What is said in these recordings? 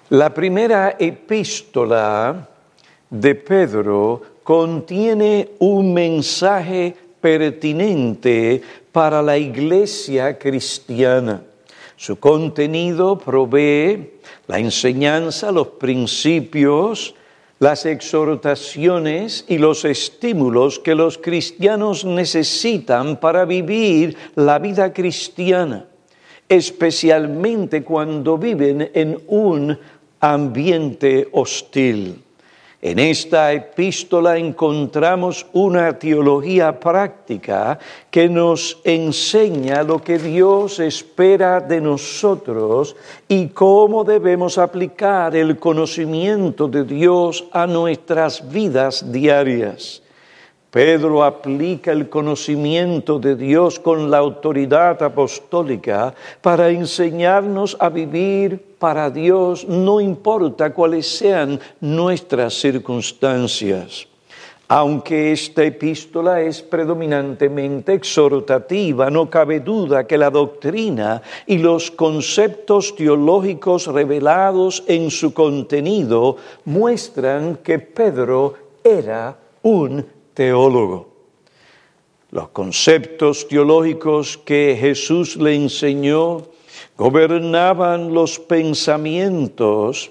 La primera epístola de Pedro contiene un mensaje pertinente para la iglesia cristiana. Su contenido provee la enseñanza, los principios, las exhortaciones y los estímulos que los cristianos necesitan para vivir la vida cristiana, especialmente cuando viven en un ambiente hostil. En esta epístola encontramos una teología práctica que nos enseña lo que Dios espera de nosotros y cómo debemos aplicar el conocimiento de Dios a nuestras vidas diarias. Pedro aplica el conocimiento de Dios con la autoridad apostólica para enseñarnos a vivir para Dios, no importa cuáles sean nuestras circunstancias. Aunque esta epístola es predominantemente exhortativa, no cabe duda que la doctrina y los conceptos teológicos revelados en su contenido muestran que Pedro era un teólogo. Los conceptos teológicos que Jesús le enseñó gobernaban sus pensamientos,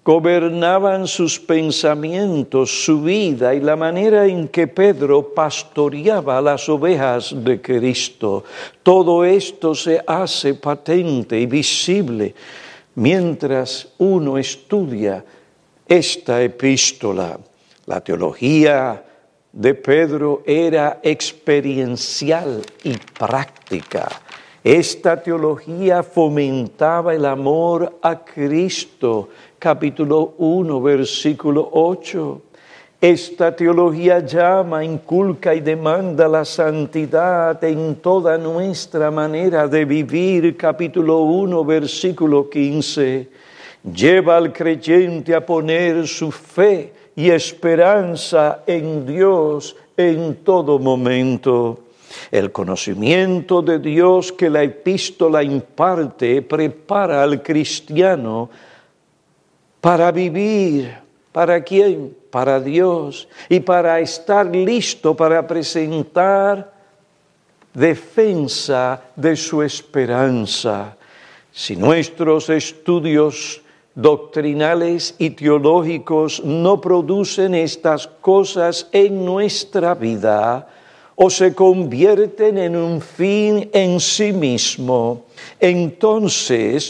su vida y la manera en que Pedro pastoreaba las ovejas de Cristo. Todo esto se hace patente y visible mientras uno estudia esta epístola. La teología de Pedro era experiencial y práctica. Esta teología fomentaba el amor a Cristo, capítulo 1, versículo 8. Esta teología llama, inculca y demanda la santidad en toda nuestra manera de vivir, capítulo 1, versículo 15. Lleva al creyente a poner su fe y esperanza en Dios en todo momento. El conocimiento de Dios que la epístola imparte prepara al cristiano para vivir. ¿Para quién? Para Dios. Y para estar listo para presentar defensa de su esperanza. Si nuestros estudios doctrinales y teológicos no producen estas cosas en nuestra vida o se convierten en un fin en sí mismo, entonces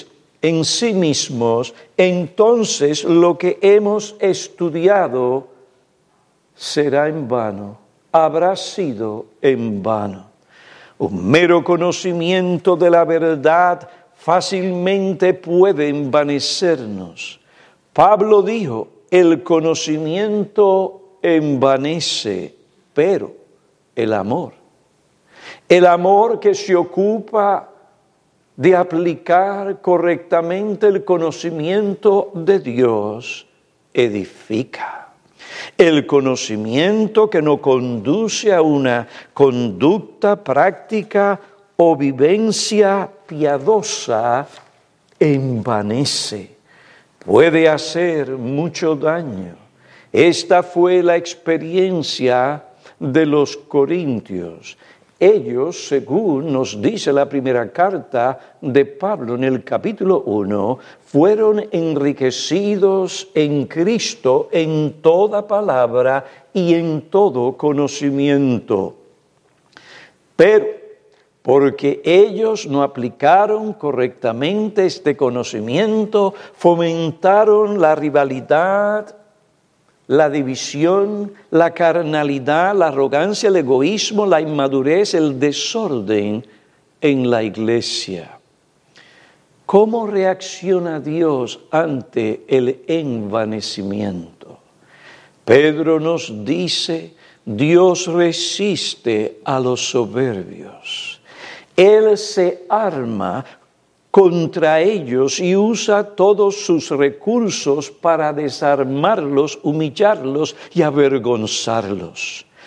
lo que hemos estudiado será en vano, habrá sido en vano. Un mero conocimiento de la verdad fácilmente puede envanecernos. Pablo dijo, el conocimiento envanece, pero el amor que se ocupa de aplicar correctamente el conocimiento de Dios, edifica. El conocimiento que nos conduce a una conducta práctica o vivencia piadosa envanece, puede hacer mucho daño. Esta fue la experiencia de los corintios. Ellos, según nos dice la primera carta de Pablo en el capítulo 1, fueron enriquecidos en Cristo en toda palabra y en todo conocimiento. Pero porque ellos no aplicaron correctamente este conocimiento, fomentaron la rivalidad, la división, la carnalidad, la arrogancia, el egoísmo, la inmadurez, el desorden en la iglesia. ¿Cómo reacciona Dios ante el envanecimiento? Pedro nos dice, Dios resiste a los soberbios. Él se arma contra ellos y usa todos sus recursos para desarmarlos, humillarlos y avergonzarlos.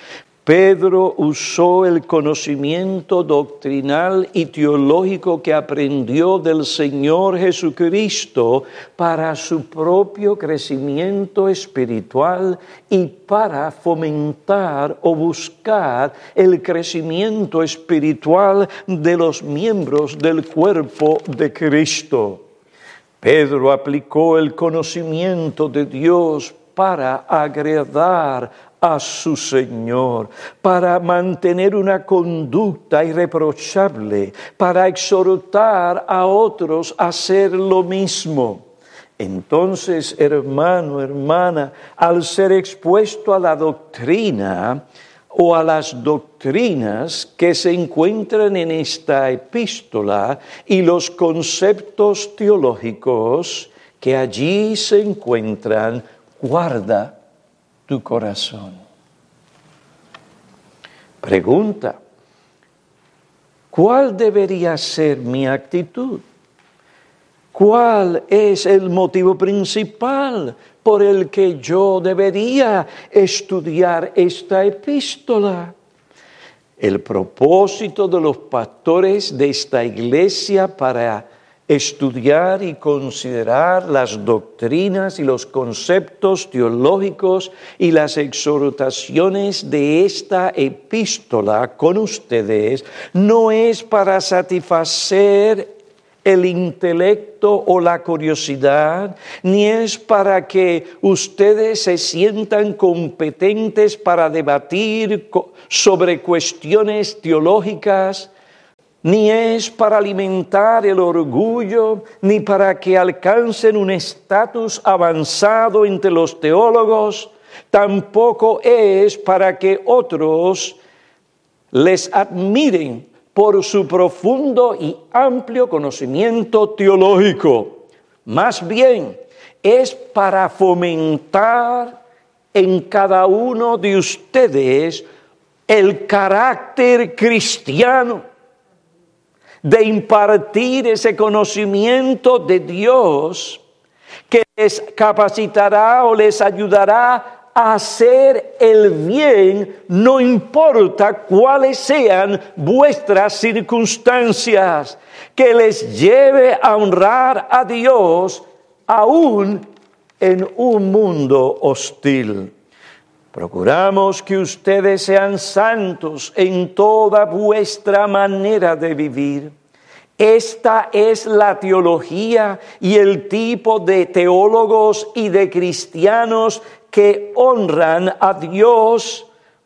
Pedro usó el conocimiento doctrinal y teológico que aprendió del Señor Jesucristo para su propio crecimiento espiritual y para fomentar o buscar el crecimiento espiritual de los miembros del cuerpo de Cristo. Pedro aplicó el conocimiento de Dios para agradar a su Señor, para mantener una conducta irreprochable, para exhortar a otros a hacer lo mismo. Entonces, hermano, hermana, al ser expuesto a la doctrina o a las doctrinas que se encuentran en esta epístola y los conceptos teológicos que allí se encuentran, guarda tu corazón. Pregunta: ¿cuál debería ser mi actitud? ¿Cuál es el motivo principal por el que yo debería estudiar esta epístola? El propósito de los pastores de esta iglesia para estudiar y considerar las doctrinas y los conceptos teológicos y las exhortaciones de esta epístola con ustedes no es para satisfacer el intelecto o la curiosidad, ni es para que ustedes se sientan competentes para debatir sobre cuestiones teológicas, ni es para alimentar el orgullo, ni para que alcancen un estatus avanzado entre los teólogos, tampoco es para que otros les admiren por su profundo y amplio conocimiento teológico. Más bien, es para fomentar en cada uno de ustedes el carácter cristiano, de impartir ese conocimiento de Dios que les capacitará o les ayudará a hacer el bien, no importa cuáles sean vuestras circunstancias, que les lleve a honrar a Dios aún en un mundo hostil. Procuramos que ustedes sean santos en toda vuestra manera de vivir. Esta es la teología y el tipo de teólogos y de cristianos que honran a Dios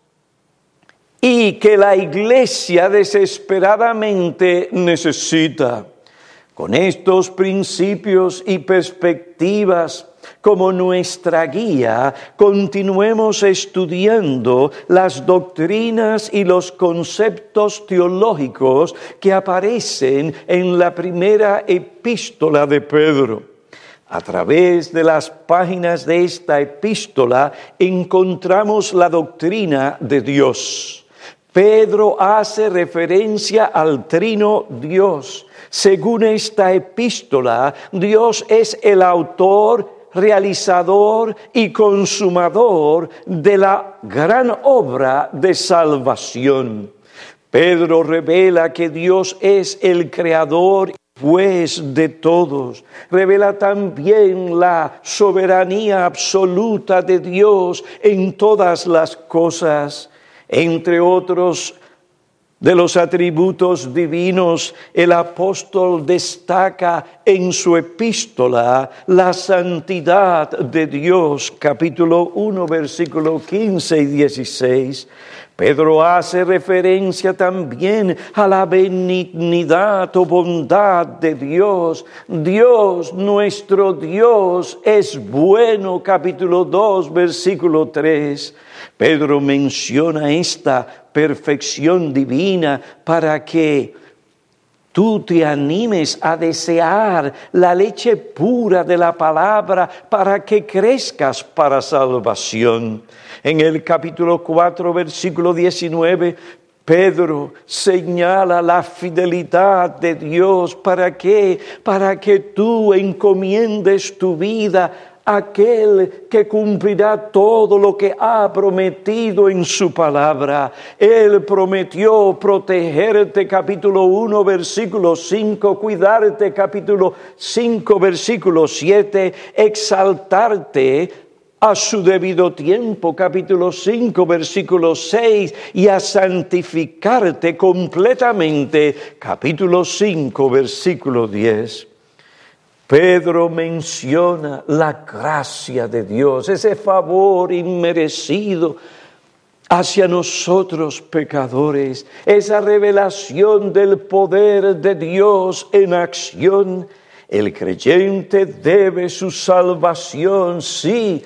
y que la iglesia desesperadamente necesita. Con estos principios y perspectivas como nuestra guía, continuemos estudiando las doctrinas y los conceptos teológicos que aparecen en la primera epístola de Pedro. A través de las páginas de esta epístola encontramos la doctrina de Dios. Pedro hace referencia al trino Dios. Según esta epístola, Dios es el autor, realizador y consumador de la gran obra de salvación. Pedro revela que Dios es el creador y juez de todos. Revela también la soberanía absoluta de Dios en todas las cosas. Entre otros de los atributos divinos, el apóstol destaca en su epístola la santidad de Dios, capítulo 1, versículo 15 y 16. Pedro hace referencia también a la benignidad o bondad de Dios. Dios, nuestro Dios, es bueno, capítulo 2, versículo 3. Pedro menciona esta perfección divina para que tú te animes a desear la leche pura de la palabra para que crezcas para salvación. En el capítulo 4, versículo 19, Pedro señala la fidelidad de Dios. ¿Para qué? Para que tú encomiendes tu vida aquel que cumplirá todo lo que ha prometido en su palabra. Él prometió protegerte, capítulo 1, versículo 5, cuidarte, capítulo 5, versículo 7, exaltarte a su debido tiempo, capítulo 5, versículo 6, y a santificarte completamente, capítulo 5, versículo 10. Pedro menciona la gracia de Dios, ese favor inmerecido hacia nosotros pecadores, esa revelación del poder de Dios en acción. El creyente debe su salvación, sí,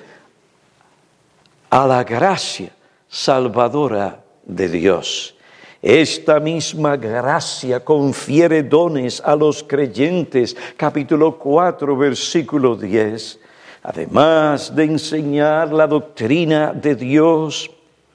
a la gracia salvadora de Dios. Esta misma gracia confiere dones a los creyentes, capítulo 4, versículo 10. Además de enseñar la doctrina de Dios,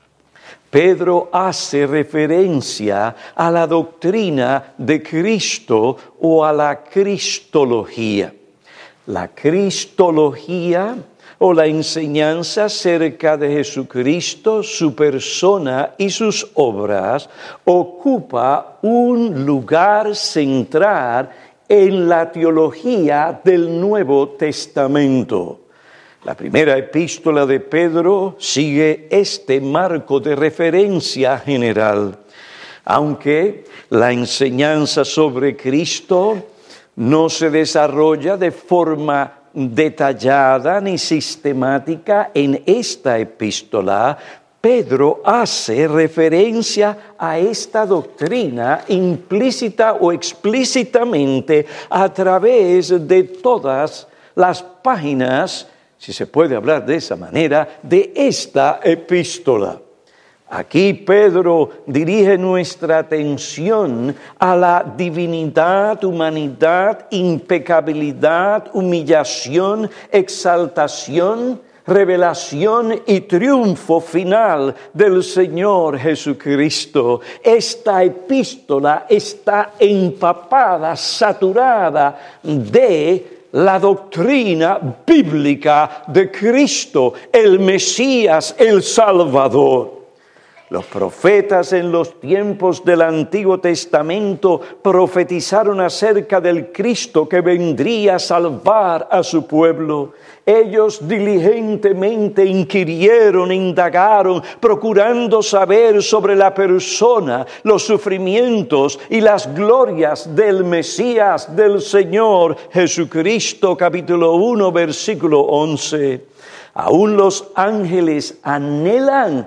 Pedro hace referencia a la doctrina de Cristo o a la cristología. La cristología o la enseñanza acerca de Jesucristo, su persona y sus obras, ocupa un lugar central en la teología del Nuevo Testamento. La primera epístola de Pedro sigue este marco de referencia general. Aunque la enseñanza sobre Cristo no se desarrolla de forma detallada ni sistemática en esta epístola, Pedro hace referencia a esta doctrina implícita o explícitamente a través de todas las páginas, si se puede hablar de esa manera, de esta epístola. Aquí Pedro dirige nuestra atención a la divinidad, humanidad, impecabilidad, humillación, exaltación, revelación y triunfo final del Señor Jesucristo. Esta epístola está empapada, saturada de la doctrina bíblica de Cristo, el Mesías, el Salvador. Los profetas en los tiempos del Antiguo Testamento profetizaron acerca del Cristo que vendría a salvar a su pueblo. Ellos diligentemente inquirieron, indagaron, procurando saber sobre la persona, los sufrimientos y las glorias del Mesías, del Señor Jesucristo, capítulo 1, versículo 11. Aún los ángeles anhelan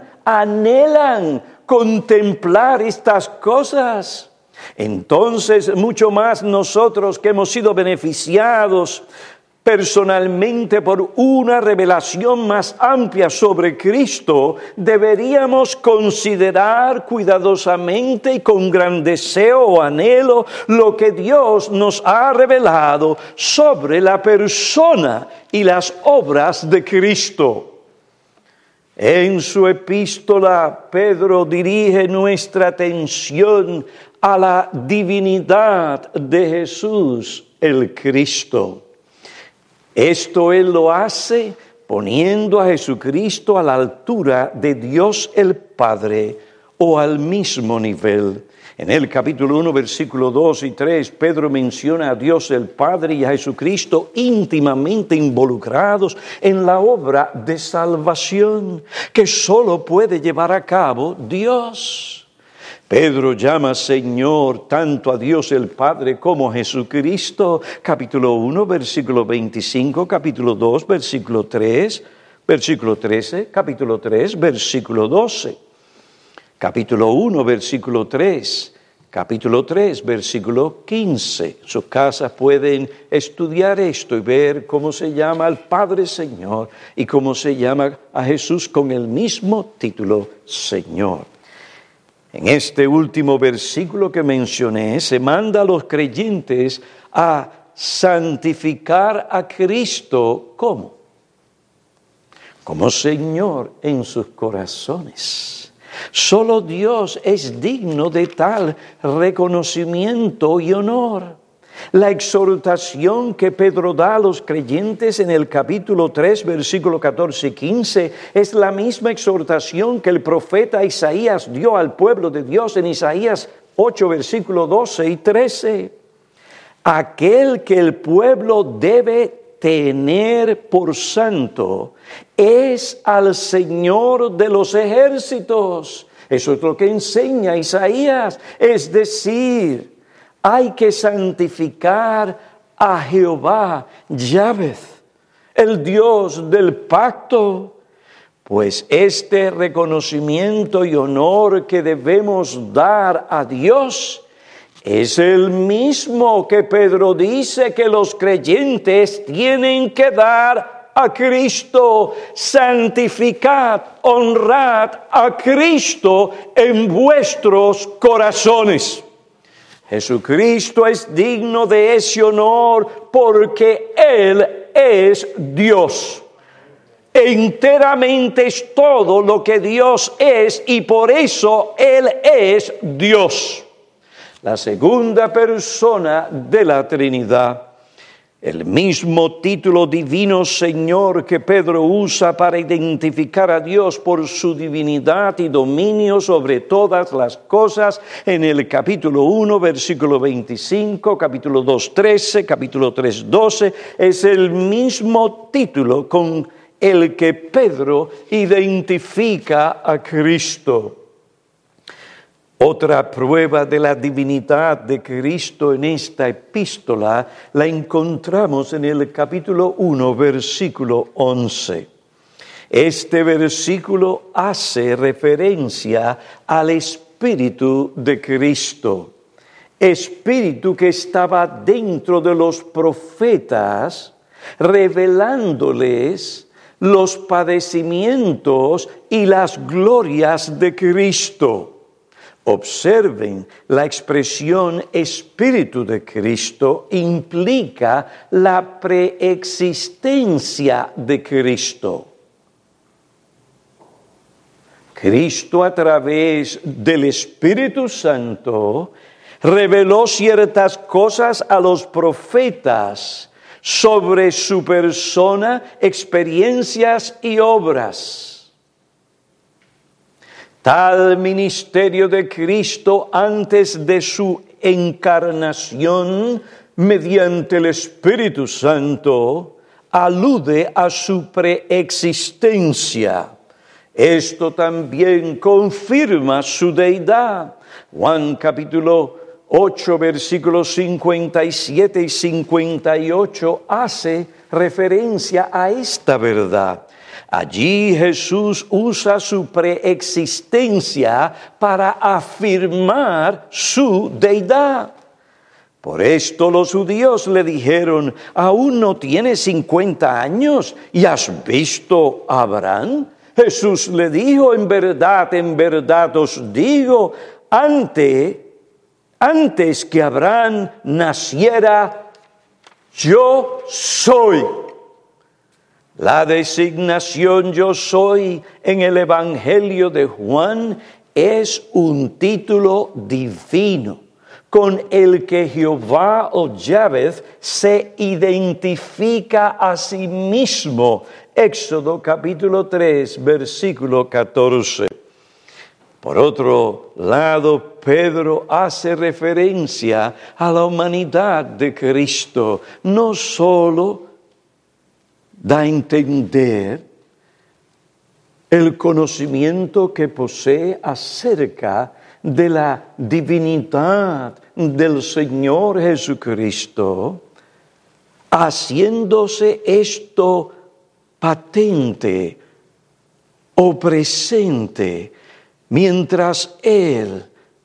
contemplar estas cosas. Entonces, mucho más nosotros que hemos sido beneficiados personalmente por una revelación más amplia sobre Cristo, deberíamos considerar cuidadosamente y con gran deseo o anhelo lo que Dios nos ha revelado sobre la persona y las obras de Cristo. En su epístola, Pedro dirige nuestra atención a la divinidad de Jesús, el Cristo. Esto él lo hace poniendo a Jesucristo a la altura de Dios el Padre o al mismo nivel. En el capítulo 1, versículo 2 y 3, Pedro menciona a Dios el Padre y a Jesucristo íntimamente involucrados en la obra de salvación que solo puede llevar a cabo Dios. Pedro llama Señor tanto a Dios el Padre como a Jesucristo, capítulo 1, versículo 25, capítulo 2, versículo 3, versículo 13, capítulo 3, versículo 12. Capítulo 1, versículo 3, capítulo 3, versículo 15. Sus casas pueden estudiar esto y ver cómo se llama al Padre Señor y cómo se llama a Jesús con el mismo título Señor. En este último versículo que mencioné, se manda a los creyentes a santificar a Cristo. ¿Cómo? Como Señor en sus corazones. Solo Dios es digno de tal reconocimiento y honor. La exhortación que Pedro da a los creyentes en el capítulo 3, versículo 14 y 15, es la misma exhortación que el profeta Isaías dio al pueblo de Dios en Isaías 8, versículo 12 y 13. Aquel que el pueblo debe tener por santo es al Señor de los ejércitos. Eso es lo que enseña Isaías, es decir, hay que santificar a Jehová, Yahvé, el Dios del pacto, pues este reconocimiento y honor que debemos dar a Dios es el mismo que Pedro dice que los creyentes tienen que dar a Cristo. Santificad, honrad a Cristo en vuestros corazones. Jesucristo es digno de ese honor porque Él es Dios. Enteramente es todo lo que Dios es y por eso Él es Dios. La segunda persona de la Trinidad. El mismo título divino Señor que Pedro usa para identificar a Dios por su divinidad y dominio sobre todas las cosas en el capítulo 1, versículo 25, capítulo 2, 13, capítulo 3, 12, es el mismo título con el que Pedro identifica a Cristo. Otra prueba de la divinidad de Cristo en esta epístola la encontramos en el capítulo 1, versículo 11. Este versículo hace referencia al Espíritu de Cristo, Espíritu que estaba dentro de los profetas, revelándoles los padecimientos y las glorias de Cristo. Observen, la expresión Espíritu de Cristo implica la preexistencia de Cristo. Cristo a través del Espíritu Santo reveló ciertas cosas a los profetas sobre su persona, experiencias y obras. Tal ministerio de Cristo antes de su encarnación mediante el Espíritu Santo alude a su preexistencia. Esto también confirma su deidad. Juan capítulo 8, versículos 57 y 58 hace referencia a esta verdad. Allí Jesús usa su preexistencia para afirmar su deidad. Por esto los judíos le dijeron, ¿aún no tienes 50 años y has visto a Abraham? Jesús le dijo, en verdad os digo, antes que Abraham naciera, yo soy. La designación yo soy en el Evangelio de Juan es un título divino con el que Jehová o Yahvé se identifica a sí mismo. Éxodo capítulo 3, versículo 14. Por otro lado, Pedro hace referencia a la humanidad de Cristo, no solo da a entender el conocimiento que posee acerca de la divinidad del Señor Jesucristo, haciéndose esto patente o presente mientras Él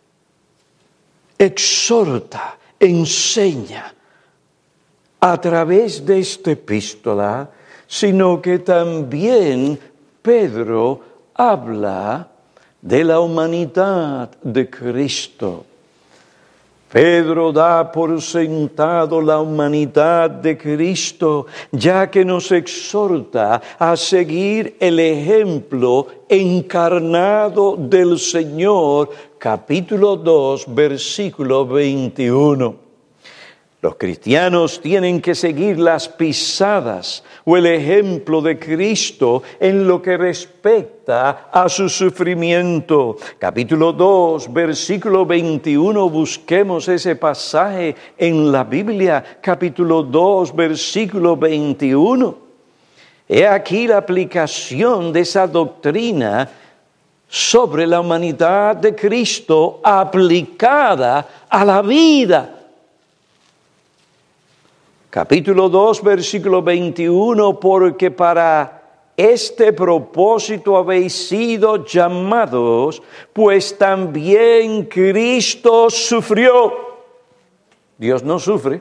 exhorta, enseña a través de esta epístola, sino que también Pedro habla de la humanidad de Cristo. Pedro da por sentado la humanidad de Cristo, ya que nos exhorta a seguir el ejemplo encarnado del Señor, capítulo 2, versículo 21. Los cristianos tienen que seguir las pisadas o el ejemplo de Cristo en lo que respecta a su sufrimiento. Capítulo 2, versículo 21, busquemos ese pasaje en la Biblia. Capítulo 2, versículo 21. He aquí la aplicación de esa doctrina sobre la humanidad de Cristo aplicada a la vida. Capítulo 2, versículo 21, porque para este propósito habéis sido llamados, pues también Cristo sufrió. Dios no sufre.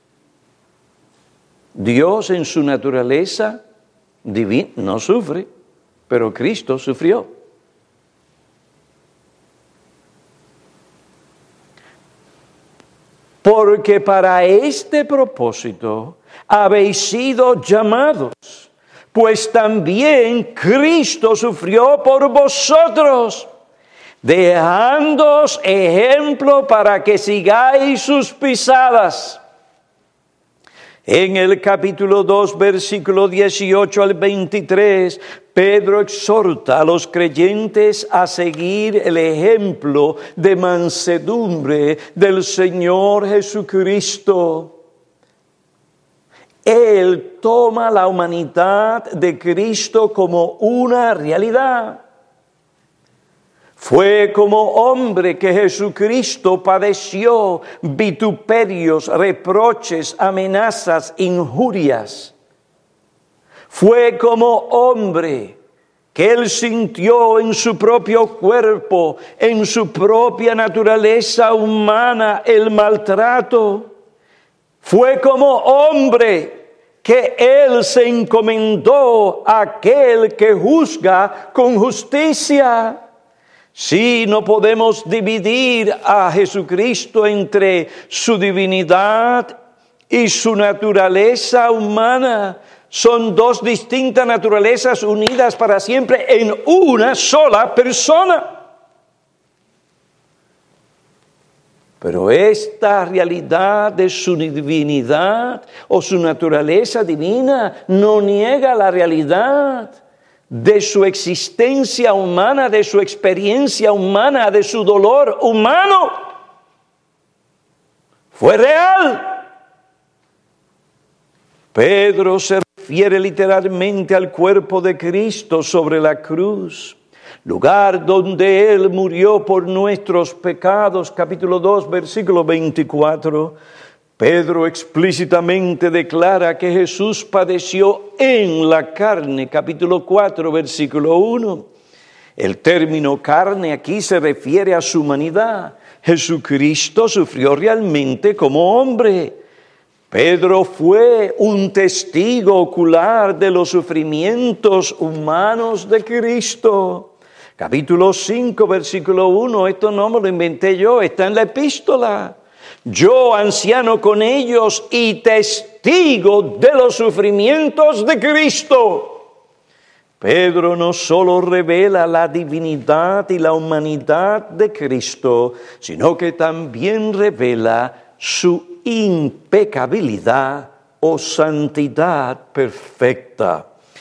Dios en su naturaleza divina no sufre, pero Cristo sufrió. Porque para este propósito habéis sido llamados, pues también Cristo sufrió por vosotros, dejándoos ejemplo para que sigáis sus pisadas. En el capítulo 2, versículo 18 al 23, Pedro exhorta a los creyentes a seguir el ejemplo de mansedumbre del Señor Jesucristo. Él toma la humanidad de Cristo como una realidad. Fue como hombre que Jesucristo padeció vituperios, reproches, amenazas, injurias. Fue como hombre que Él sintió en su propio cuerpo, en su propia naturaleza humana, el maltrato. Fue como hombre que Él se encomendó a aquel que juzga con justicia. Sí, no podemos dividir a Jesucristo entre su divinidad y su naturaleza humana. Son dos distintas naturalezas unidas para siempre en una sola persona. Pero esta realidad de su divinidad o su naturaleza divina no niega la realidad de su existencia humana, de su experiencia humana, de su dolor humano. Fue real. Pedro se refiere literalmente al cuerpo de Cristo sobre la cruz, lugar donde Él murió por nuestros pecados. Capítulo 2, versículo 24. Pedro explícitamente declara que Jesús padeció en la carne, capítulo 4, versículo 1. El término carne aquí se refiere a su humanidad. Jesucristo sufrió realmente como hombre. Pedro fue un testigo ocular de los sufrimientos humanos de Cristo. Capítulo 5, versículo 1, esto no me lo inventé yo, está en la epístola. Yo, anciano con ellos y testigo de los sufrimientos de Cristo. Pedro no solo revela la divinidad y la humanidad de Cristo, sino que también revela su impecabilidad o santidad perfecta.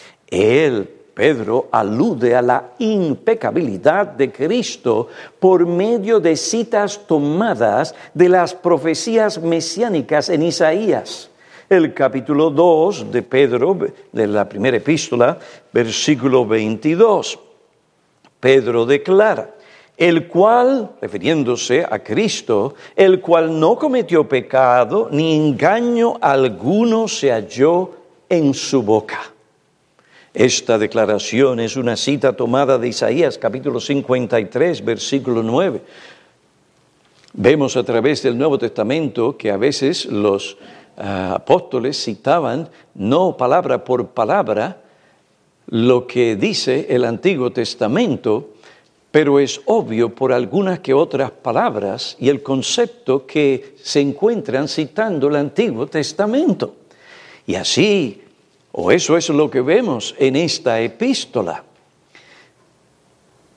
Pedro alude a la impecabilidad de Cristo por medio de citas tomadas de las profecías mesiánicas en Isaías. El capítulo 2 de Pedro, de la primera epístola, versículo 22. Pedro declara: el cual, refiriéndose a Cristo, el cual no cometió pecado, ni engaño alguno se halló en su boca. Esta declaración es una cita tomada de Isaías, capítulo 53, versículo 9. Vemos a través del Nuevo Testamento que a veces los apóstoles citaban, no palabra por palabra, lo que dice el Antiguo Testamento, pero es obvio por algunas que otras palabras y el concepto que se encuentran citando el Antiguo Testamento. Y así, o eso es lo que vemos en esta epístola.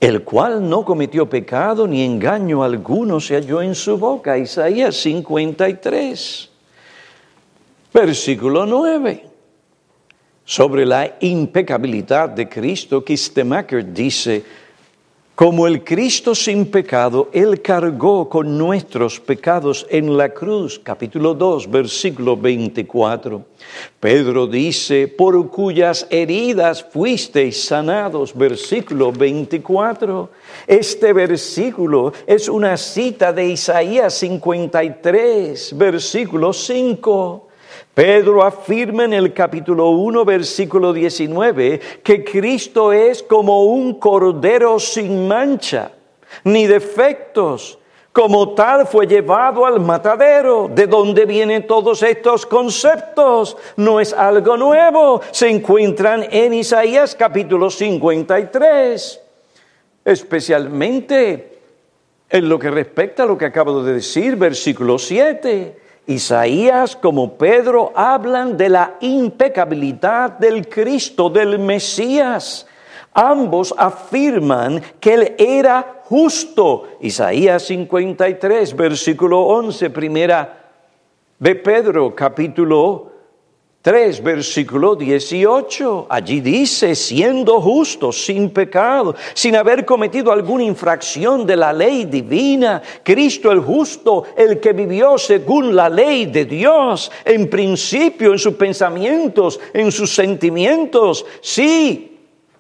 el cual no cometió pecado ni engaño alguno se halló en su boca. Isaías 53, versículo 9. Sobre la impecabilidad de Cristo, Kistemaker dice: como el Cristo sin pecado, Él cargó con nuestros pecados en la cruz. Capítulo 2, versículo 24. Pedro dice: por cuyas heridas fuisteis sanados. Versículo 24. Este versículo es una cita de Isaías 53, versículo 5. Pedro afirma en el capítulo 1, versículo 19, que Cristo es como un cordero sin mancha, ni defectos. Como tal fue llevado al matadero. ¿De dónde vienen todos estos conceptos? No es algo nuevo. Se encuentran en Isaías capítulo 53, especialmente en lo que respecta a lo que acabo de decir, versículo 7. Isaías como Pedro hablan de la impecabilidad del Cristo, del Mesías. Ambos afirman que Él era justo. Isaías 53, versículo 11, primera de Pedro, capítulo 3, versículo 18. Allí dice: siendo justo, sin pecado, sin haber cometido alguna infracción de la ley divina, Cristo el justo, el que vivió según la ley de Dios, en principio, en sus pensamientos, en sus sentimientos. Sí,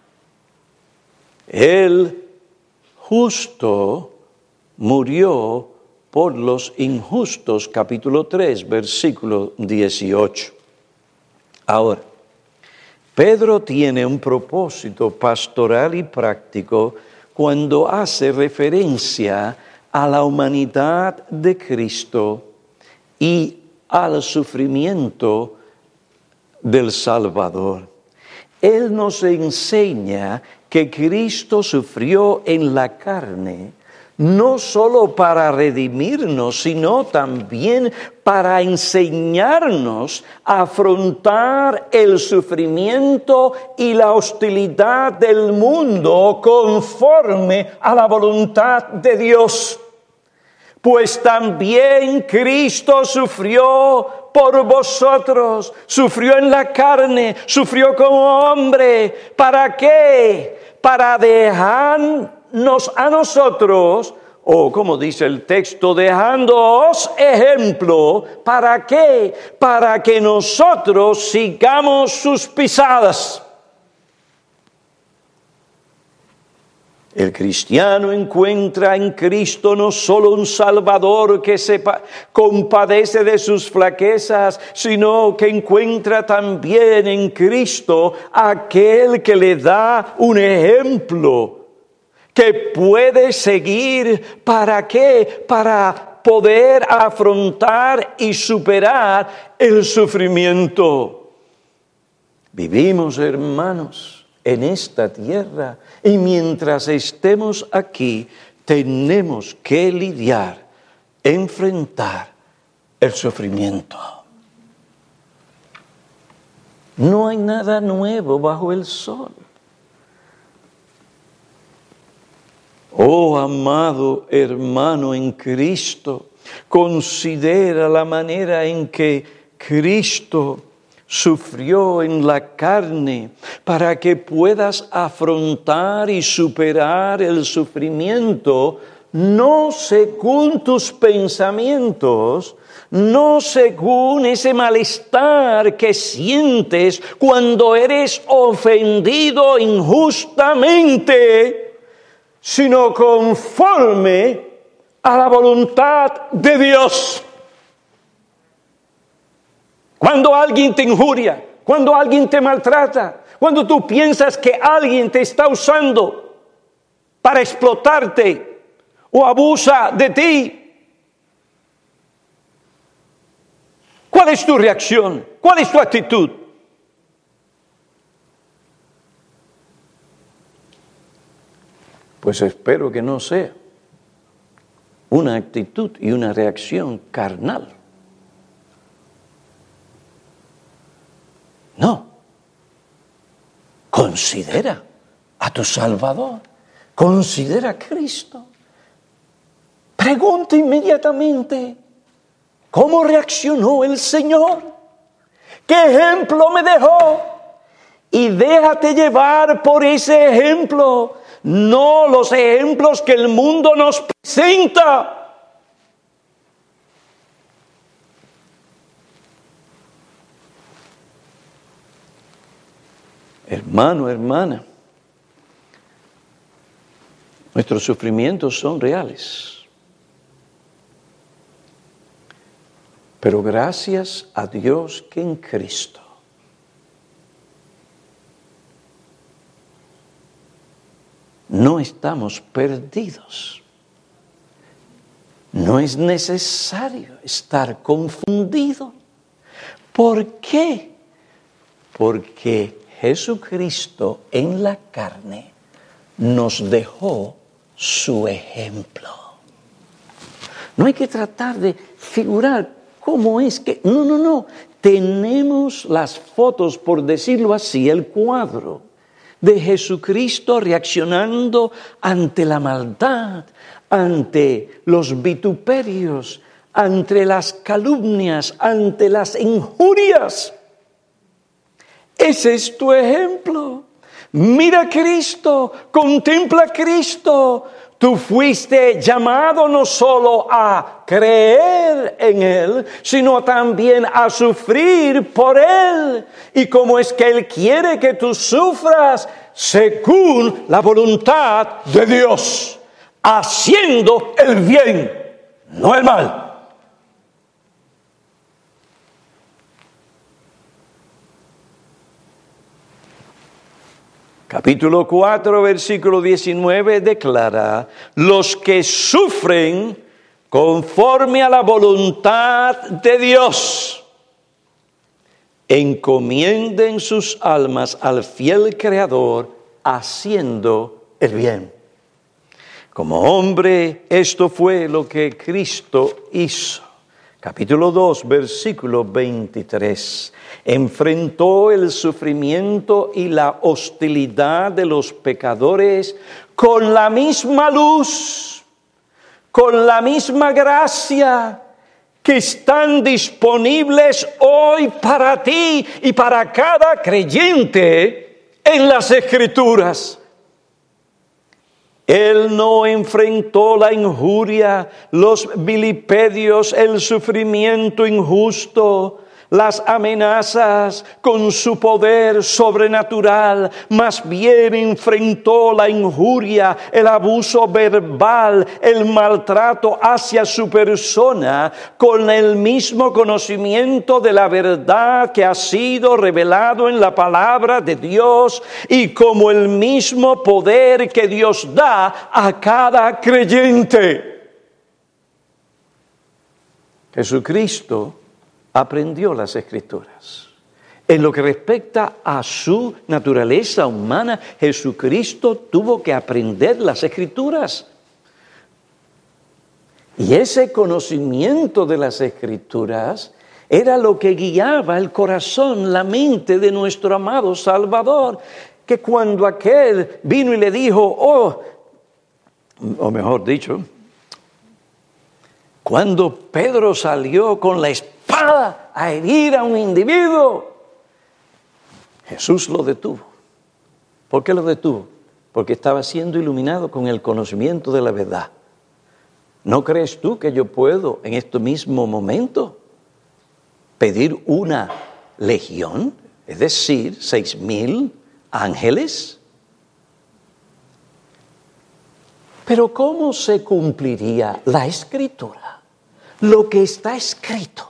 el justo murió por los injustos. Capítulo 3, versículo 18. Ahora, Pedro tiene un propósito pastoral y práctico cuando hace referencia a la humanidad de Cristo y al sufrimiento del Salvador. Él nos enseña que Cristo sufrió en la carne, no solo para redimirnos, sino también para enseñarnos a afrontar el sufrimiento y la hostilidad del mundo conforme a la voluntad de Dios. Pues también Cristo sufrió por vosotros, sufrió en la carne, sufrió como hombre. ¿Para qué? Para dejarnos a nosotros, o como dice el texto, dejándoos ejemplo. ¿Para qué? Para que nosotros sigamos sus pisadas. El cristiano encuentra en Cristo no solo un Salvador que se compadece de sus flaquezas, sino que encuentra también en Cristo aquel que le da un ejemplo que puede seguir. ¿Para qué? Para poder afrontar y superar el sufrimiento. Vivimos, hermanos, en esta tierra, y mientras estemos aquí, tenemos que lidiar, enfrentar el sufrimiento. No hay nada nuevo bajo el sol. Oh, amado hermano en Cristo, considera la manera en que Cristo sufrió en la carne para que puedas afrontar y superar el sufrimiento, no según tus pensamientos, no según ese malestar que sientes cuando eres ofendido injustamente, sino conforme a la voluntad de Dios. Cuando alguien te injuria, cuando alguien te maltrata, cuando tú piensas que alguien te está usando para explotarte o abusa de ti, ¿cuál es tu reacción? ¿Cuál es tu actitud? Pues espero que no sea una actitud y una reacción carnal. No. Considera a tu Salvador. considera a Cristo, pregunta inmediatamente, ¿cómo reaccionó el Señor? ¿Qué ejemplo me dejó? Y déjate llevar por ese ejemplo, no los ejemplos que el mundo nos presenta. Hermano, hermana, nuestros sufrimientos son reales. Pero gracias a Dios que en Cristo no estamos perdidos. No es necesario estar confundido. ¿Por qué? Porque Jesucristo en la carne nos dejó su ejemplo. No hay que tratar de figurar cómo es que... No. Tenemos las fotos, por decirlo así, el cuadro de Jesucristo reaccionando ante la maldad, ante los vituperios, ante las calumnias, ante las injurias. Ese es tu ejemplo. Mira a Cristo, contempla a Cristo. Tú fuiste llamado no solo a creer en Él, sino también a sufrir por Él. ¿Y cómo es que Él quiere que tú sufras? Según la voluntad de Dios, haciendo el bien, no el mal. Capítulo 4, versículo 19 declara, los que sufren conforme a la voluntad de Dios, encomienden sus almas al fiel Creador, haciendo el bien. Como hombre, esto fue lo que Cristo hizo. Capítulo 2, versículo 23. Enfrentó el sufrimiento y la hostilidad de los pecadores con la misma luz, con la misma gracia que están disponibles hoy para ti y para cada creyente en las Escrituras. Él no enfrentó la injuria, los vilipedios, el sufrimiento injusto, las amenazas con su poder sobrenatural, más bien enfrentó la injuria, el abuso verbal, el maltrato hacia su persona con el mismo conocimiento de la verdad que ha sido revelado en la palabra de Dios y como el mismo poder que Dios da a cada creyente. Jesucristo aprendió las Escrituras. En lo que respecta a su naturaleza humana, Jesucristo tuvo que aprender las Escrituras. Y ese conocimiento de las Escrituras era lo que guiaba el corazón, la mente de nuestro amado Salvador, que cuando aquel vino y le dijo, o mejor dicho, cuando Pedro salió con la espada a herir a un individuo, Jesús lo detuvo. ¿Por qué lo detuvo? Porque estaba siendo iluminado con el conocimiento de la verdad. ¿No crees tú que yo puedo en este mismo momento pedir una legión? Es decir, 6,000 ángeles. Pero ¿cómo se cumpliría la Escritura? Lo que está escrito.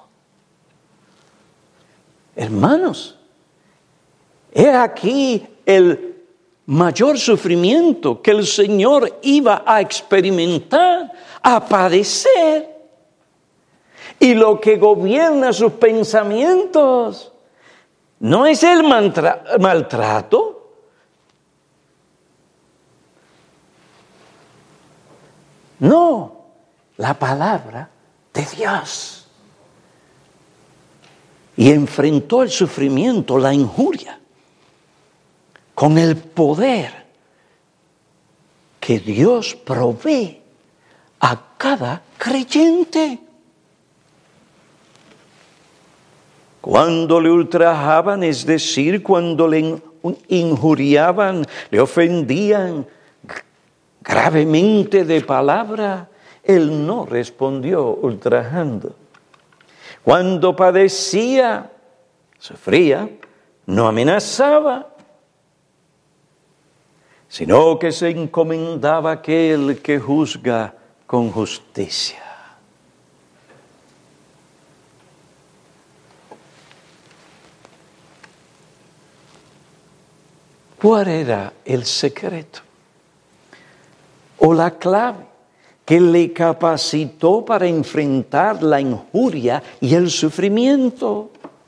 Hermanos, he aquí el mayor sufrimiento que el Señor iba a experimentar, a padecer. Y lo que gobierna sus pensamientos no es el maltrato. No, la palabra de Dios. Y enfrentó el sufrimiento, la injuria, con el poder que Dios provee a cada creyente. Cuando le ultrajaban, es decir, cuando le injuriaban, le ofendían gravemente de palabra, él no respondió ultrajando. Cuando padecía, sufría, no amenazaba, sino que se encomendaba a aquel que juzga con justicia. ¿Cuál era el secreto o la clave que le capacitó para enfrentar la injuria y el sufrimiento?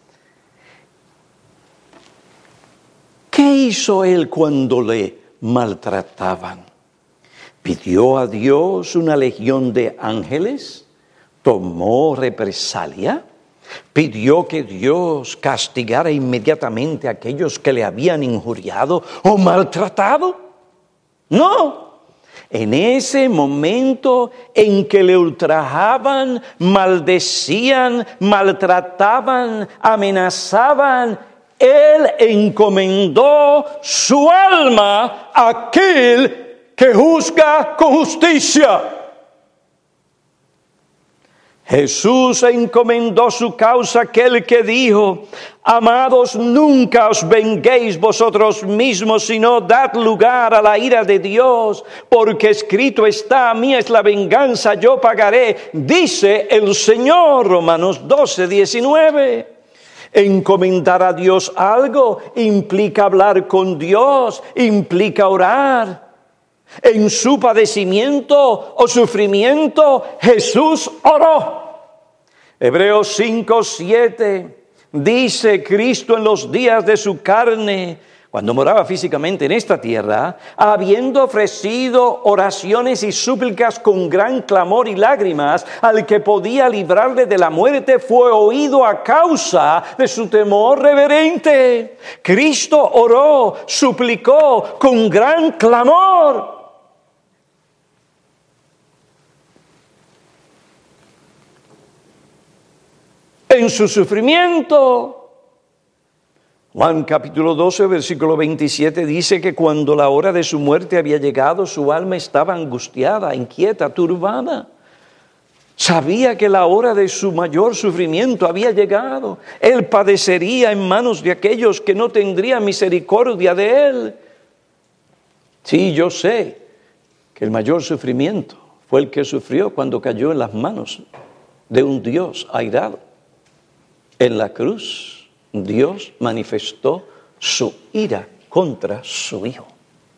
¿Qué hizo él cuando le maltrataban? ¿Pidió a Dios una legión de ángeles? ¿Tomó represalia? ¿Pidió que Dios castigara inmediatamente a aquellos que le habían injuriado o maltratado? No. En ese momento en que le ultrajaban, maldecían, maltrataban, amenazaban, él encomendó su alma a aquel que juzga con justicia. Jesús encomendó su causa a aquel que dijo: amados, nunca os venguéis vosotros mismos, sino dad lugar a la ira de Dios, porque escrito está: mía es la venganza, yo pagaré, dice el Señor. Romanos 12:19. Encomendar a Dios algo implica hablar con Dios, implica orar. En su padecimiento o sufrimiento, Jesús oró. Hebreos 5:7 dice: Cristo en los días de su carne, cuando moraba físicamente en esta tierra, habiendo ofrecido oraciones y súplicas con gran clamor y lágrimas al que podía librarle de la muerte, fue oído a causa de su temor reverente. Cristo oró, suplicó con gran clamor. En su sufrimiento. Juan capítulo 12, versículo 27 dice que cuando la hora de su muerte había llegado, su alma estaba angustiada, inquieta, turbada. Sabía que la hora de su mayor sufrimiento había llegado. Él padecería en manos de aquellos que no tendrían misericordia de él. Sí, yo sé que el mayor sufrimiento fue el que sufrió cuando cayó en las manos de un Dios airado. En la cruz, Dios manifestó su ira contra su Hijo.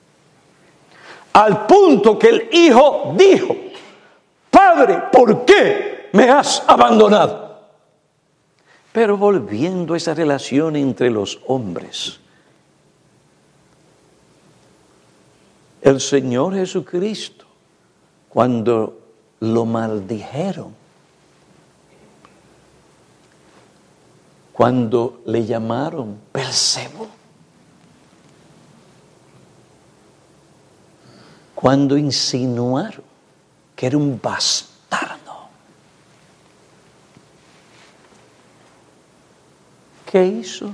Al punto que el Hijo dijo: Padre, ¿por qué me has abandonado? Pero volviendo a esa relación entre los hombres, el Señor Jesucristo, cuando lo maldijeron, cuando le llamaron Beelzebú, cuando insinuaron que era un bastardo, ¿qué hizo?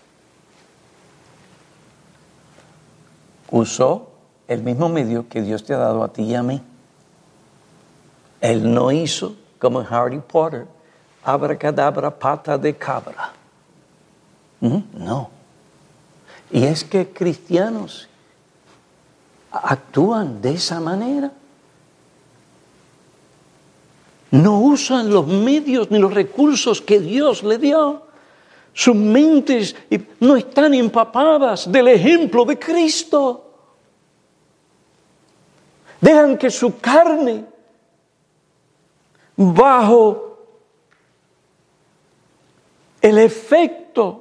Usó el mismo medio que Dios te ha dado a ti y a mí. Él no hizo como en Harry Potter: abracadabra, pata de cabra. No. Y es que cristianos actúan de esa manera. No usan los medios ni los recursos que Dios le dio. Sus mentes no están empapadas del ejemplo de Cristo. Dejan que su carne, bajo el efecto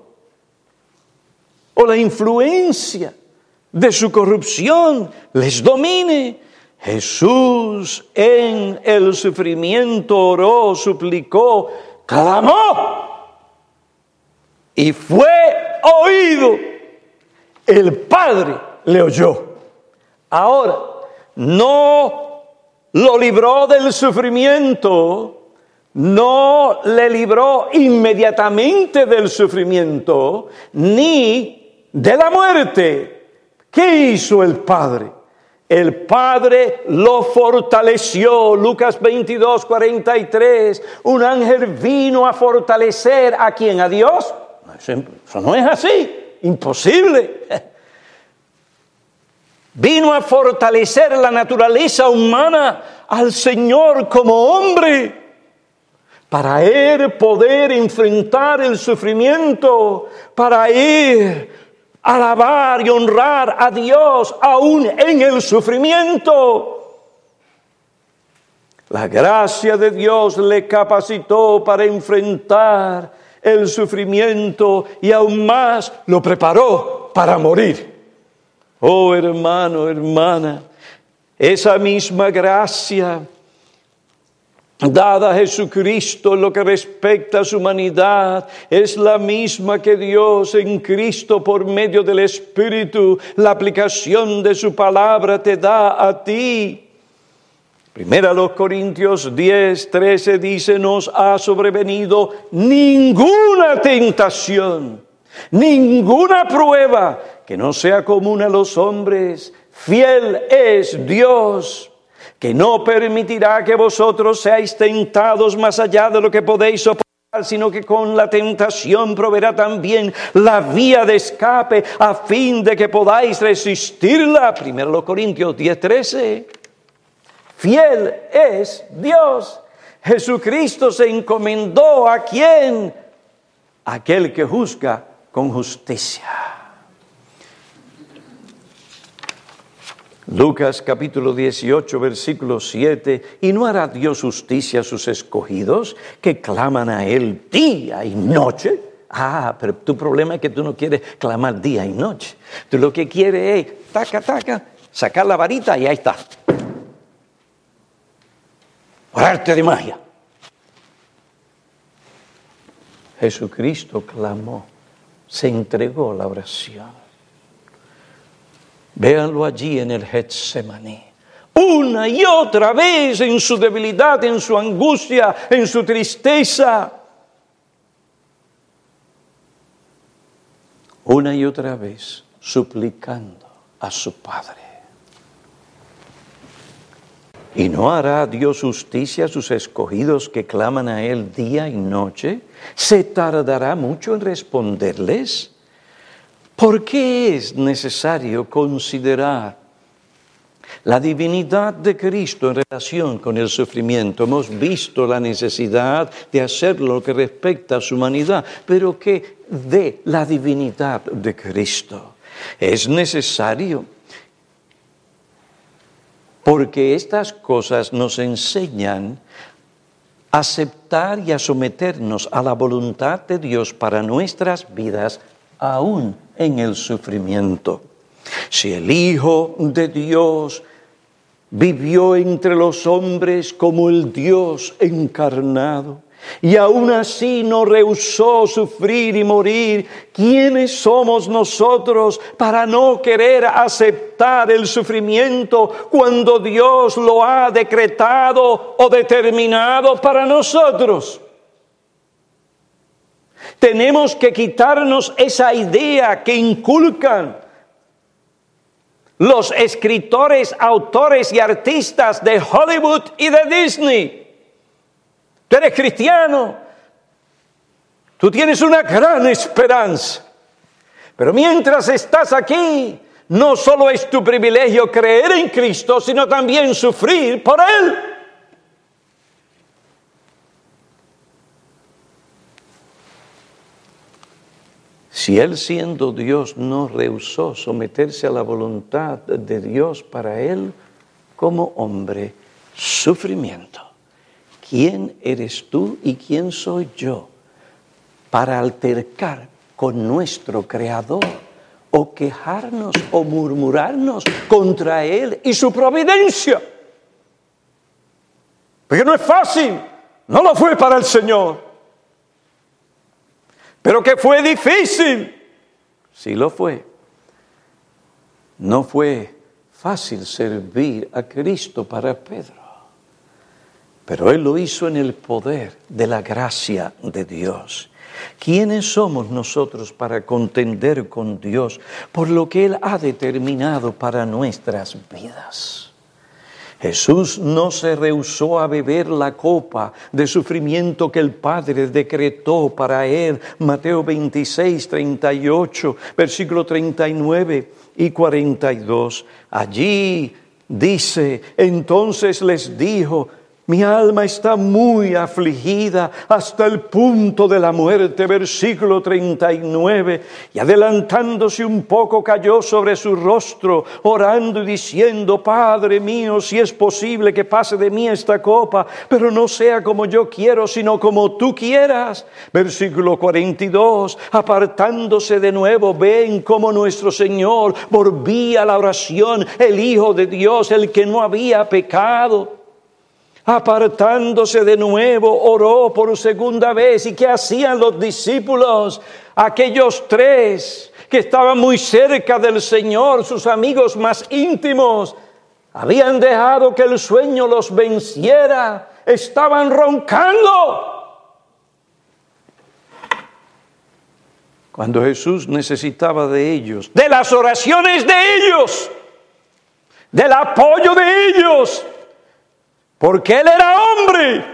o la influencia de su corrupción, les domine. Jesús en el sufrimiento oró, suplicó, clamó y fue oído. El Padre le oyó. Ahora, no lo libró del sufrimiento, no le libró inmediatamente del sufrimiento, ni de la muerte. ¿Qué hizo el Padre? El Padre lo fortaleció. Lucas 22, 43. Un ángel vino a fortalecer ¿a quién? ¿A Dios? Eso no es así. Imposible. Vino a fortalecer la naturaleza humana al Señor como hombre, para Él poder enfrentar el sufrimiento, para Él alabar y honrar a Dios aún en el sufrimiento. La gracia de Dios le capacitó para enfrentar el sufrimiento y aún más lo preparó para morir. Oh, hermano, hermana, esa misma gracia dada a Jesucristo en lo que respecta a su humanidad es la misma que Dios en Cristo por medio del Espíritu, la aplicación de su palabra te da a ti. Primera los Corintios 10, 13 dice, nos ha sobrevenido ninguna tentación, ninguna prueba que no sea común a los hombres. Fiel es Dios, que no permitirá que vosotros seáis tentados más allá de lo que podéis soportar, sino que con la tentación proveerá también la vía de escape a fin de que podáis resistirla. Primero los Corintios 10, 13. Fiel es Dios. Jesucristo se encomendó ¿a quién? Aquel que juzga con justicia. Lucas capítulo 18, versículo 7. ¿Y no hará Dios justicia a sus escogidos que claman a Él día y noche? Pero tu problema es que tú no quieres clamar día y noche. Tú lo que quieres es, sacar la varita y ahí está. Por arte de magia. Jesucristo clamó, se entregó a la oración. Véanlo allí en el Getsemaní. Una y otra vez en su debilidad, en su angustia, en su tristeza. Una y otra vez suplicando a su Padre. ¿Y no hará Dios justicia a sus escogidos que claman a Él día y noche? ¿Se tardará mucho en responderles? ¿Por qué es necesario considerar la divinidad de Cristo en relación con el sufrimiento? Hemos visto la necesidad de hacer lo que respecta a su humanidad, pero ¿qué de la divinidad de Cristo? Es necesario porque estas cosas nos enseñan a aceptar y a someternos a la voluntad de Dios para nuestras vidas, aún en el sufrimiento. Si el Hijo de Dios vivió entre los hombres como el Dios encarnado, y aún así no rehusó sufrir y morir, ¿quiénes somos nosotros para no querer aceptar el sufrimiento cuando Dios lo ha decretado o determinado para nosotros? Tenemos que quitarnos esa idea que inculcan los escritores, autores y artistas de Hollywood y de Disney. Tú eres cristiano, tú tienes una gran esperanza, pero mientras estás aquí, no solo es tu privilegio creer en Cristo, sino también sufrir por Él. Si Él, siendo Dios, no rehusó someterse a la voluntad de Dios para Él, como hombre, sufrimiento, ¿quién eres tú y quién soy yo para altercar con nuestro Creador o quejarnos o murmurarnos contra Él y su providencia? Porque no es fácil, no lo fue para el Señor. Pero que fue difícil, sí lo fue. No fue fácil servir a Cristo para Pedro. Pero él lo hizo en el poder de la gracia de Dios. ¿Quiénes somos nosotros para contender con Dios por lo que Él ha determinado para nuestras vidas? Jesús no se rehusó a beber la copa de sufrimiento que el Padre decretó para Él. Mateo 26, 38, versículo 39 y 42. Allí dice, entonces les dijo, mi alma está muy afligida hasta el punto de la muerte, versículo 39. Y adelantándose un poco cayó sobre su rostro, orando y diciendo, Padre mío, si es posible que pase de mí esta copa, pero no sea como yo quiero, sino como tú quieras. Versículo 42, apartándose de nuevo, ven cómo nuestro Señor volvía a la oración, el Hijo de Dios, el que no había pecado. Apartándose de nuevo, oró por segunda vez. ¿Y qué hacían los discípulos? Aquellos tres que estaban muy cerca del Señor, sus amigos más íntimos, habían dejado que el sueño los venciera. Estaban roncando. Cuando Jesús necesitaba de ellos, de las oraciones de ellos, del apoyo de ellos, porque Él era hombre.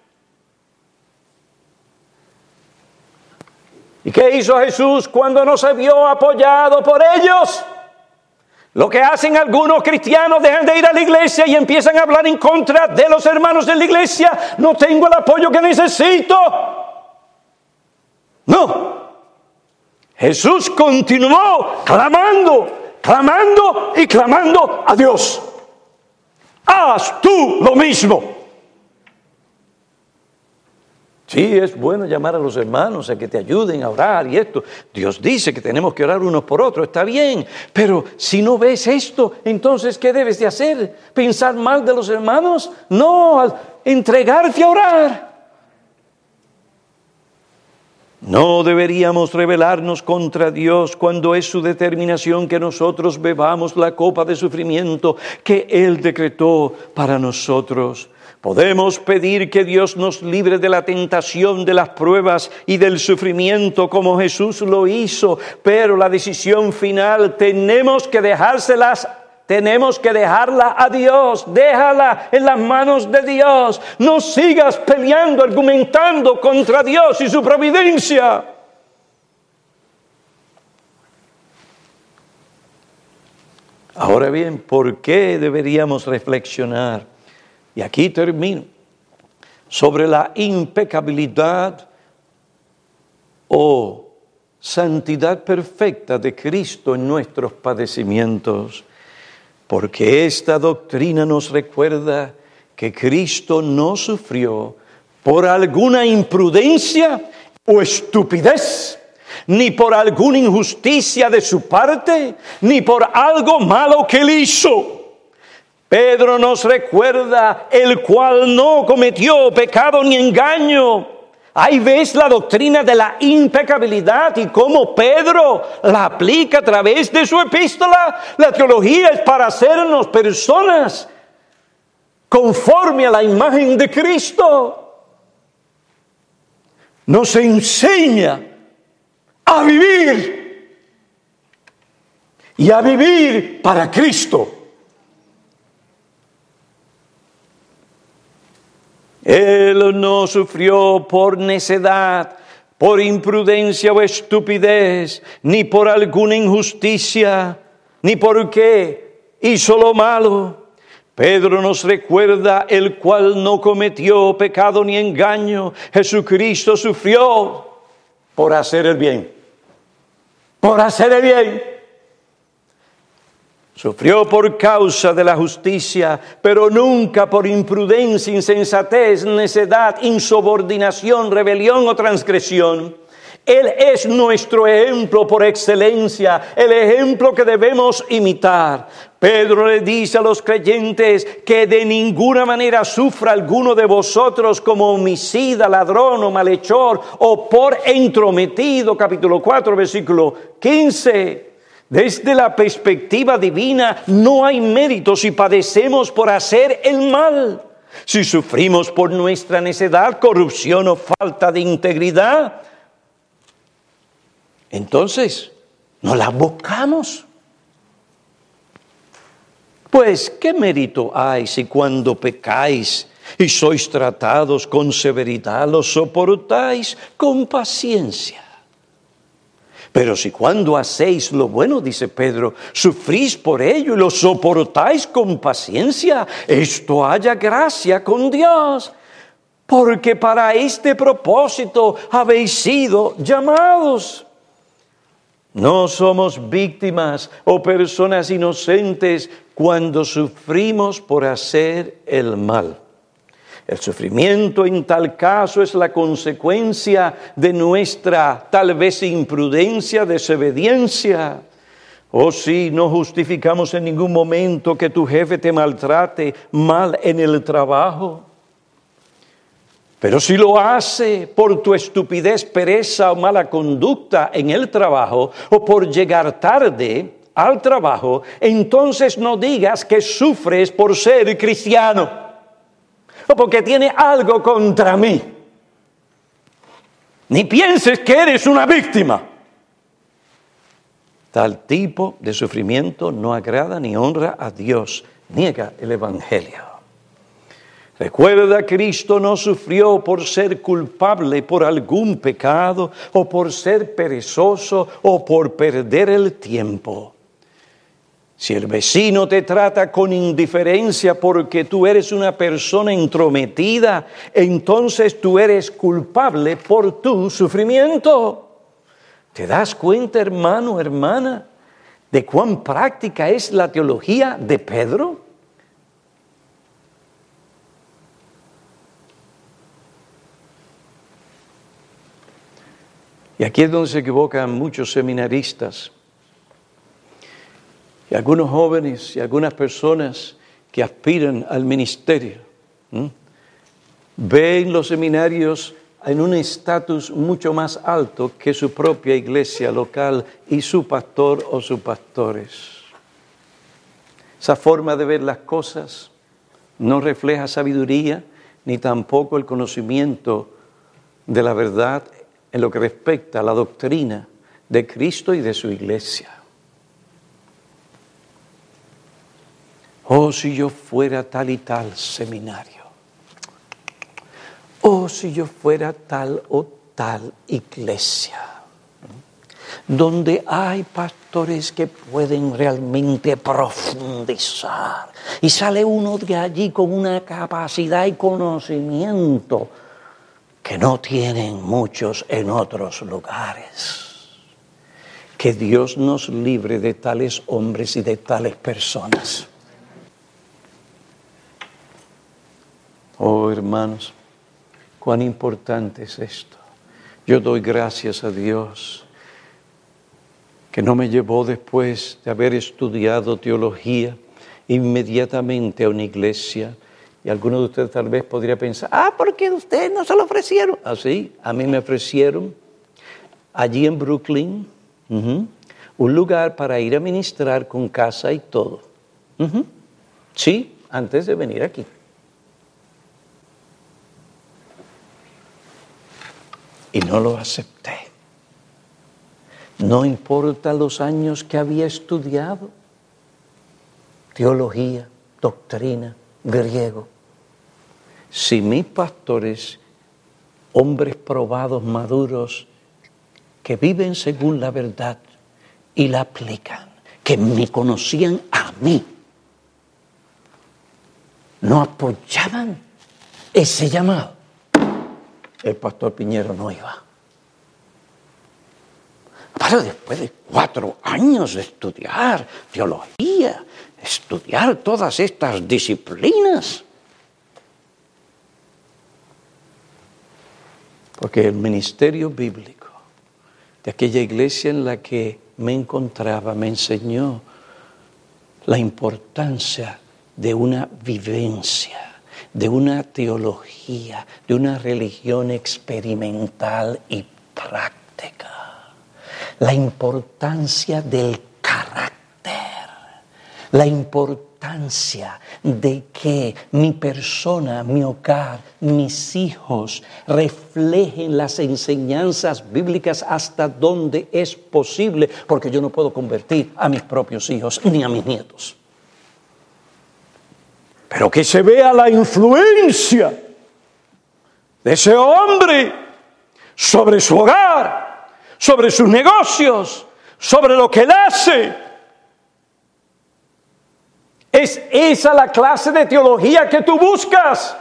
¿Y qué hizo Jesús cuando no se vio apoyado por ellos? Lo que hacen algunos cristianos, dejan de ir a la iglesia y empiezan a hablar en contra de los hermanos de la iglesia. No tengo el apoyo que necesito. No. Jesús continuó clamando y clamando a Dios. Haz tú lo mismo. Sí, es bueno llamar a los hermanos a que te ayuden a orar y esto. Dios dice que tenemos que orar unos por otros, está bien. Pero si no ves esto, entonces, ¿qué debes de hacer? ¿Pensar mal de los hermanos? No, entregarte a orar. No deberíamos rebelarnos contra Dios cuando es su determinación que nosotros bebamos la copa de sufrimiento que Él decretó para nosotros. Podemos pedir que Dios nos libre de la tentación, de las pruebas y del sufrimiento como Jesús lo hizo, pero la decisión final tenemos que dejarla a Dios. Déjala en las manos de Dios. No sigas peleando, argumentando contra Dios y su providencia. Ahora bien, ¿por qué deberíamos reflexionar? Y aquí termino. Sobre la impecabilidad o santidad perfecta de Cristo en nuestros padecimientos. Porque esta doctrina nos recuerda que Cristo no sufrió por alguna imprudencia o estupidez, ni por alguna injusticia de su parte, ni por algo malo que él hizo. Pedro nos recuerda, el cual no cometió pecado ni engaño. Ahí ves la doctrina de la impecabilidad y cómo Pedro la aplica a través de su epístola. La teología es para hacernos personas conforme a la imagen de Cristo. Nos enseña a vivir y a vivir para Cristo. Él no sufrió por necedad, por imprudencia o estupidez, ni por alguna injusticia, ni porque hizo lo malo. Pedro nos recuerda, el cual no cometió pecado ni engaño. Jesucristo sufrió por hacer el bien. Por hacer el bien. Sufrió por causa de la justicia, pero nunca por imprudencia, insensatez, necedad, insubordinación, rebelión o transgresión. Él es nuestro ejemplo por excelencia, el ejemplo que debemos imitar. Pedro le dice a los creyentes que de ninguna manera sufra alguno de vosotros como homicida, ladrón o malhechor o por entrometido, capítulo 4, versículo 15. Desde la perspectiva divina, no hay mérito si padecemos por hacer el mal. Si sufrimos por nuestra necedad, corrupción o falta de integridad, entonces no la buscamos. Pues, ¿qué mérito hay si cuando pecáis y sois tratados con severidad, lo soportáis con paciencia? Pero si cuando hacéis lo bueno, dice Pedro, sufrís por ello y lo soportáis con paciencia, esto haya gracia con Dios, porque para este propósito habéis sido llamados. No somos víctimas o personas inocentes cuando sufrimos por hacer el mal. El sufrimiento en tal caso es la consecuencia de nuestra tal vez imprudencia, desobediencia. Oh sí, no justificamos en ningún momento que tu jefe te maltrate mal en el trabajo. Pero si lo hace por tu estupidez, pereza o mala conducta en el trabajo o por llegar tarde al trabajo, entonces no digas que sufres por ser cristiano o porque tiene algo contra mí. Ni pienses que eres una víctima. Tal tipo de sufrimiento no agrada ni honra a Dios, niega el Evangelio. Recuerda, Cristo no sufrió por ser culpable por algún pecado o por ser perezoso o por perder el tiempo. Si el vecino te trata con indiferencia porque tú eres una persona intrometida, entonces tú eres culpable por tu sufrimiento. ¿Te das cuenta, hermano, hermana, de cuán práctica es la teología de Pedro? Y aquí es donde se equivocan muchos seminaristas. Y algunos jóvenes y algunas personas que aspiran al ministerio ven los seminarios en un estatus mucho más alto que su propia iglesia local y su pastor o sus pastores. Esa forma de ver las cosas no refleja sabiduría ni tampoco el conocimiento de la verdad en lo que respecta a la doctrina de Cristo y de su iglesia. Oh, si yo fuera tal y tal seminario. Oh, si yo fuera tal o tal iglesia, donde hay pastores que pueden realmente profundizar. Y sale uno de allí con una capacidad y conocimiento que no tienen muchos en otros lugares. Que Dios nos libre de tales hombres y de tales personas. Oh, hermanos, cuán importante es esto. Yo doy gracias a Dios que no me llevó después de haber estudiado teología inmediatamente a una iglesia. Y algunos de ustedes tal vez podría pensar, ¿por qué ustedes no se lo ofrecieron? Sí, a mí me ofrecieron allí en Brooklyn un lugar para ir a ministrar con casa y todo. Sí, antes de venir aquí. Y no lo acepté. No importa los años que había estudiado, teología, doctrina, griego. Si mis pastores, hombres probados, maduros, que viven según la verdad y la aplican, que me conocían a mí, no apoyaban ese llamado, el pastor Piñero no iba. Pero después de 4 años de estudiar teología, estudiar todas estas disciplinas, porque el ministerio bíblico de aquella iglesia en la que me encontraba me enseñó la importancia de una vivencia, de una teología, de una religión experimental y práctica. La importancia del carácter. La importancia de que mi persona, mi hogar, mis hijos reflejen las enseñanzas bíblicas hasta donde es posible, porque yo no puedo convertir a mis propios hijos ni a mis nietos. Pero que se vea la influencia de ese hombre sobre su hogar, sobre sus negocios, sobre lo que él hace. ¿Es esa la clase de teología que tú buscas?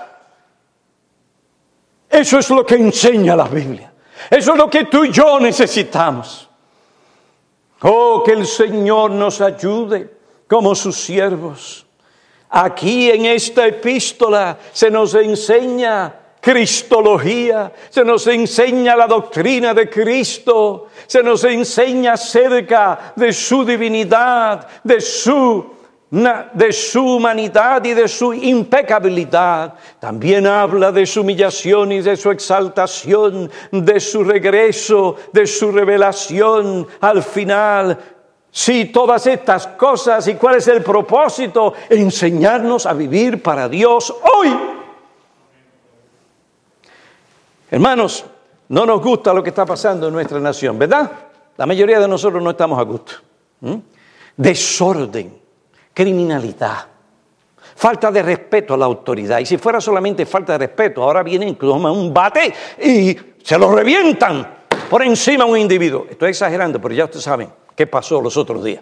Eso es lo que enseña la Biblia. Eso es lo que tú y yo necesitamos. Oh, que el Señor nos ayude como sus siervos. Aquí en esta epístola se nos enseña cristología, se nos enseña la doctrina de Cristo, se nos enseña acerca de su divinidad, de su humanidad y de su impecabilidad. También habla de su humillación y de su exaltación, de su regreso, de su revelación al final. Sí, todas estas cosas. ¿Y cuál es el propósito? Enseñarnos a vivir para Dios hoy. Hermanos, no nos gusta lo que está pasando en nuestra nación, ¿verdad? La mayoría de nosotros no estamos a gusto. Desorden, criminalidad, falta de respeto a la autoridad. Y si fuera solamente falta de respeto, ahora vienen, toman un bate y se lo revientan por encima a un individuo. Estoy exagerando, pero ya ustedes saben qué pasó los otros días.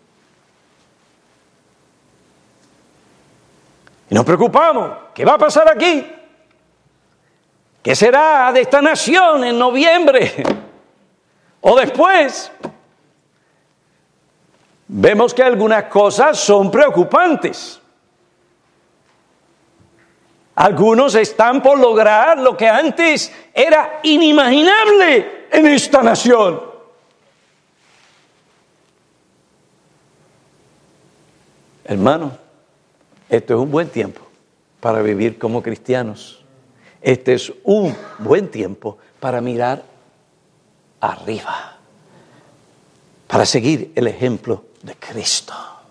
Y nos preocupamos. ¿Qué va a pasar aquí? ¿Qué será de esta nación en noviembre o después? Vemos que algunas cosas son preocupantes. Algunos están por lograr lo que antes era inimaginable en esta nación. Hermano, esto es un buen tiempo para vivir como cristianos. Este es un buen tiempo para mirar arriba, para seguir el ejemplo de Cristo.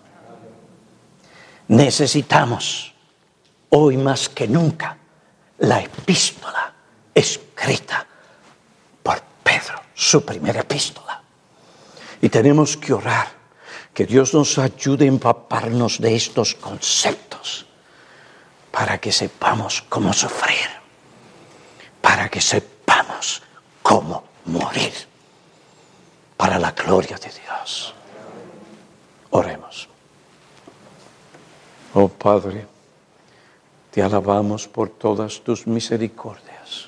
Necesitamos hoy más que nunca la epístola escrita por Pedro, su primera epístola. Y tenemos que orar que Dios nos ayude a empaparnos de estos conceptos para que sepamos cómo sufrir, para que sepamos cómo morir para la gloria de Dios. Oremos. Oh Padre, te alabamos por todas tus misericordias,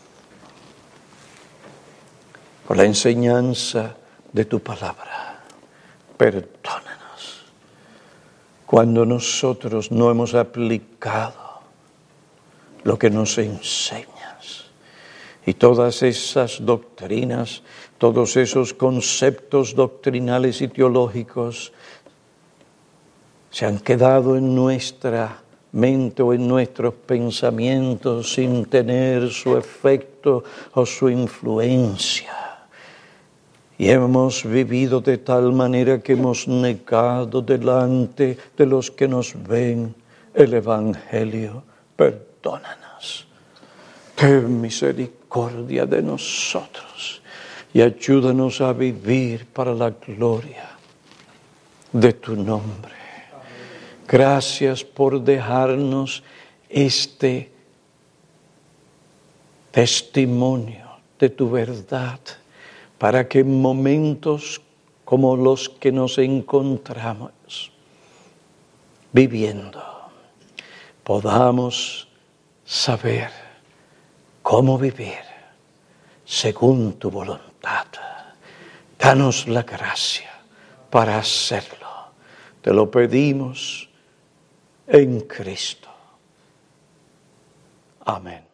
por la enseñanza de tu palabra. Perdónanos cuando nosotros no hemos aplicado lo que nos enseñas. Y todas esas doctrinas, todos esos conceptos doctrinales y teológicos se han quedado en nuestra mente o en nuestros pensamientos sin tener su efecto o su influencia. Y hemos vivido de tal manera que hemos negado delante de los que nos ven el Evangelio. Perdónanos. Ten misericordia de nosotros y ayúdanos a vivir para la gloria de tu nombre. Gracias por dejarnos este testimonio de tu verdad, para que en momentos como los que nos encontramos viviendo, podamos saber cómo vivir según tu voluntad. Danos la gracia para hacerlo. Te lo pedimos en Cristo. Amén.